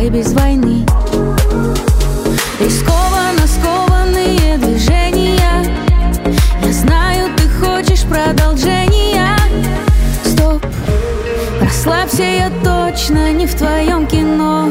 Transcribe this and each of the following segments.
давай без войны. Рискованно скованные движения. Я знаю, ты хочешь продолжения. Стоп, расслабься, я точно не в твоем кино.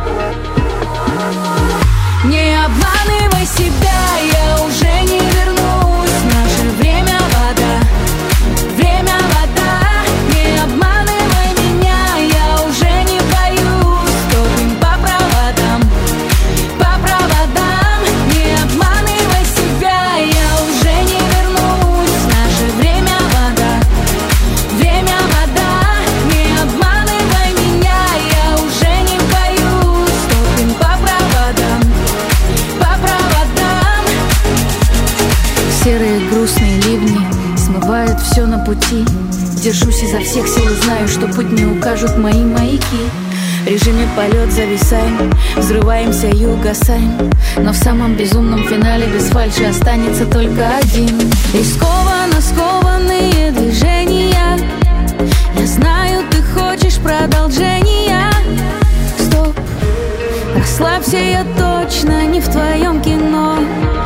Не обманывай себя, я уже не вернусь. Наше время вода, время вода. Не обманывай меня, я уже не боюсь. Топим по проводам, по проводам. Не обманывай себя, я уже не вернусь. Наше время вода, время вода. Не обманывай меня, я уже не боюсь. Топим по проводам, по проводам. Серые грустные ливни смывают все на пути. Держусь изо всех сил и знаю, что путь мне укажут мои маяки. В режиме полет зависаем, взрываемся и угасаем. Но в самом безумном финале без фальши останется только один. Рискованно скованные движения. Я знаю, ты хочешь продолжения. Стоп, расслабься, я точно не в твоем кино.